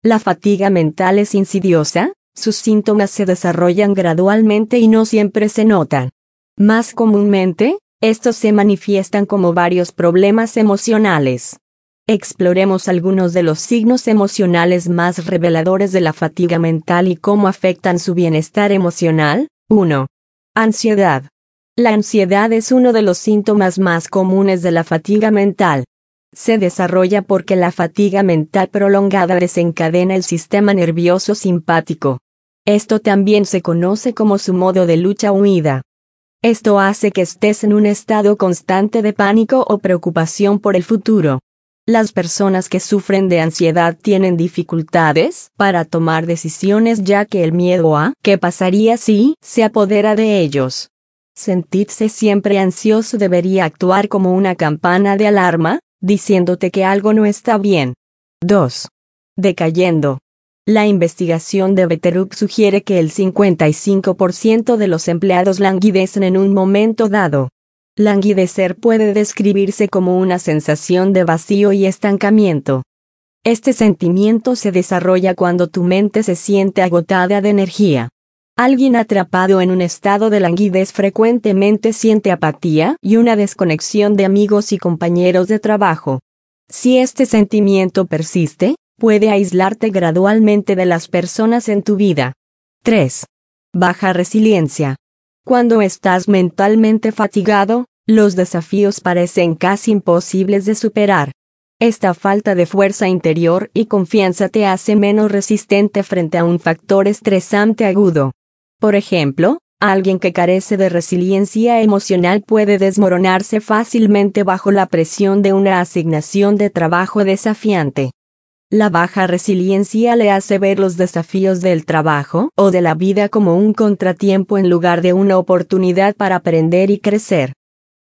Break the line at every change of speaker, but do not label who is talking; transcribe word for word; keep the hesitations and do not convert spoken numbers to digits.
La fatiga mental es insidiosa, sus síntomas se desarrollan gradualmente y no siempre se notan. Más comúnmente, estos se manifiestan como varios problemas emocionales. Exploremos algunos de los signos emocionales más reveladores de la fatiga mental y cómo afectan su bienestar emocional. uno. Ansiedad. La ansiedad es uno de los síntomas más comunes de la fatiga mental. Se desarrolla porque la fatiga mental prolongada desencadena el sistema nervioso simpático. Esto también se conoce como su modo de lucha-huida. Esto hace que estés en un estado constante de pánico o preocupación por el futuro. Las personas que sufren de ansiedad tienen dificultades para tomar decisiones ya que el miedo a ¿qué pasaría si? Se apodera de ellos. Sentirse siempre ansioso debería actuar como una campana de alarma, diciéndote que algo no está bien. dos. Decayendo. La investigación de Betterup sugiere que el cincuenta y cinco por ciento de los empleados languidecen en un momento dado. Languidecer puede describirse como una sensación de vacío y estancamiento. Este sentimiento se desarrolla cuando tu mente se siente agotada de energía. Alguien atrapado en un estado de languidez frecuentemente siente apatía y una desconexión de amigos y compañeros de trabajo. Si este sentimiento persiste, puede aislarte gradualmente de las personas en tu vida. tres. Baja resiliencia. Cuando estás mentalmente fatigado, los desafíos parecen casi imposibles de superar. Esta falta de fuerza interior y confianza te hace menos resistente frente a un factor estresante agudo. Por ejemplo, alguien que carece de resiliencia emocional puede desmoronarse fácilmente bajo la presión de una asignación de trabajo desafiante. La baja resiliencia le hace ver los desafíos del trabajo o de la vida como un contratiempo en lugar de una oportunidad para aprender y crecer.